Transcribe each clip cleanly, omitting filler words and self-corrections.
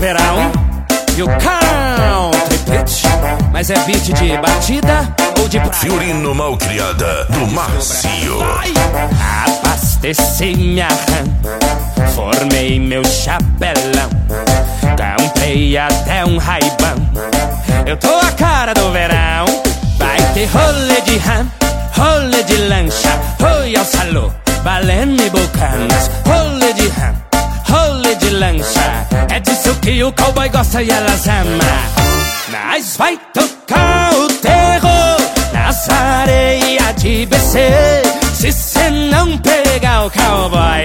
verão e o country pitch. Mas é beat de batida ou de praia? Fiorino Malcriada do Macio. Abasteci minha RAM, formei meu chapelão, comprei até um Ray-Ban. Eu tô a cara do verão. Vai ter rolê de RAM, rolê de lancha, oi ao salô, baleno e bucanas. Rolê de RAM, rolê de lancha, é disso que o cowboy gosta e elas amam. Nós vai tocar o terror nas areias de BC. Se cê não pegar o cowboy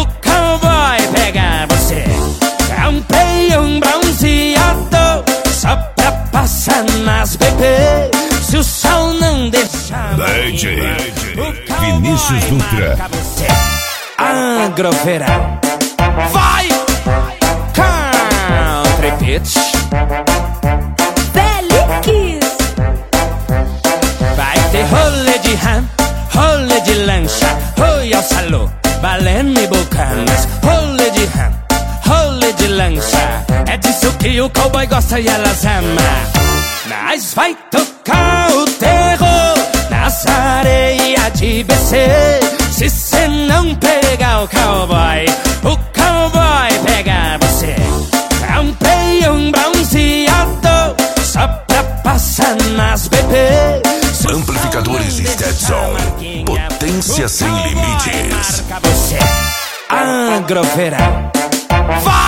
pega você. Comprei um bronzeado só pra passar nas bebê. Se o sol não deixar DJ Vinícius Dutra. Agroverão. Vai! Country pitch. Félix. Vai ter rolê de RAM, rolê de lancha, oi ao salô, baleno e bucanas. Rolê de RAM, rolê de lancha, é disso que o cowboy gosta e elas amam. Nós vai tocar o terror nas areias de BC. Se cê não pegar o cowboy pega você. Comprei um bronzeado só pra passar nas bebê. Amplificadores Stetson, potência sem limites. Agroverão. Vai!